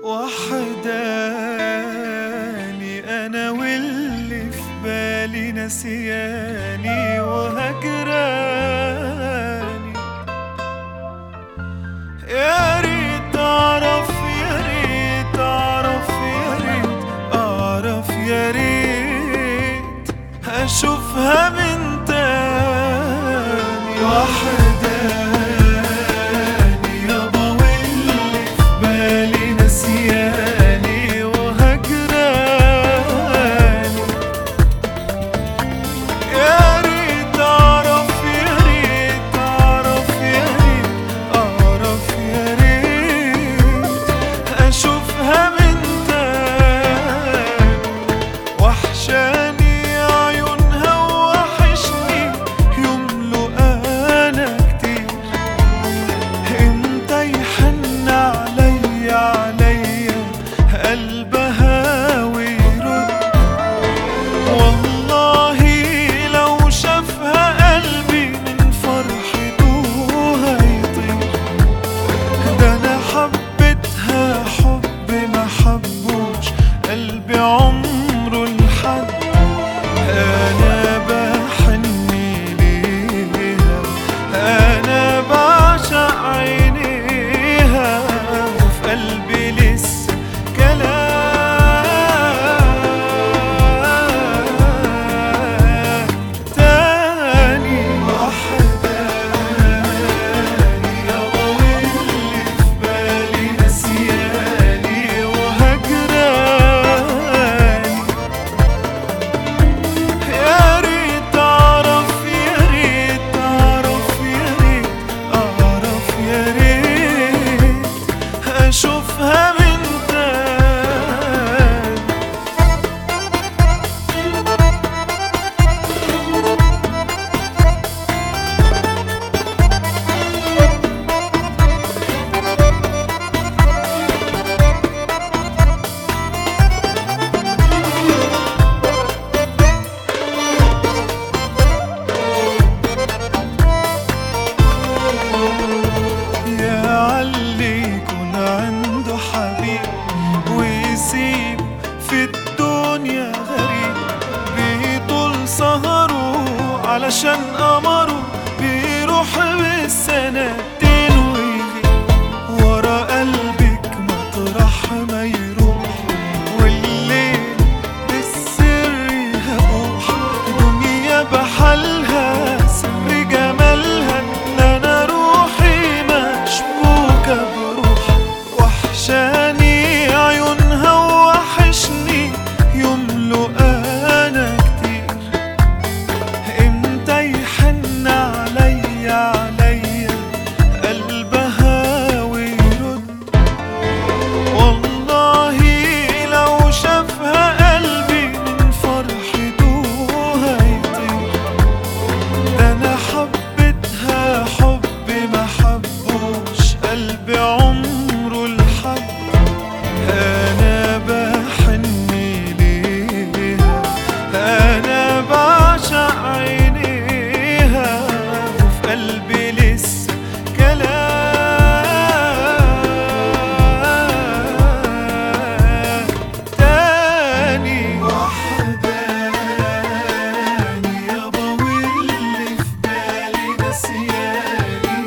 وحداني أنا واللي في بالي نسياني وهجراني. يا ريت أعرف، يا ريت أعرف، يا ريت أعرف، يا ريت أشوفها من تاني. وحداني يابا واللي في بالي نسياني وهجراني. يا ريت أعرف، يا ريت أعرف، يا ريت أعرف، يا ريت أشوفها من تاني. وحشاني عيونها ووحشني يملوا أنا كتير. امتى يحن عليا عليا قلبها ويرد. والله لو شافها قلبي من فرحته هيطير. ده أنا حبيتها حب ما حبوش قلبي عمره لحد. أنا بحن ليها، أنا بعشق عينيها، وفي قلبي لسه كلام تاني. وحداني يابا واللي في بالي نسياني وهجراني. يا ريت أعرف، يا ريت أعرف، يا ريت أعرف، يا ريت أشوفها من تاني. يا عاللي يكون عنده حبيب ويسيب في الدنيا غريب. بيطول سهره علشان قمره بيروح بالسنتين ويغيب. ورا قلبك مطرح ما يروح والليل بالسر هبوح. دنيا بحالها سر جمالها إن أنا روحي مشبوكة بروح. وحشاني عيونها ووحشني يملوا أنا كتير. امتى يحن عليا عليا قلبها ويرد. والله لو شافها قلبي من فرحته هيطير. ده أنا حبيتها حب ما حبوش قلبي عمره لحد. أنا بحن ليها، أنا بعشق عينيها، وفي قلبي لسه كلام تاني. وحداني يابا واللي في بالي نسياني.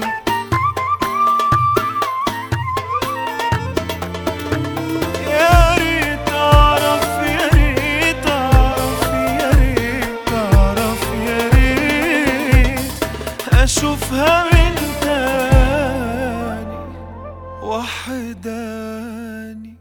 يا ريت أعرف، يا ريت أعرف، يا ريت أعرف، يا ريت أشوفها من تاني. وحداني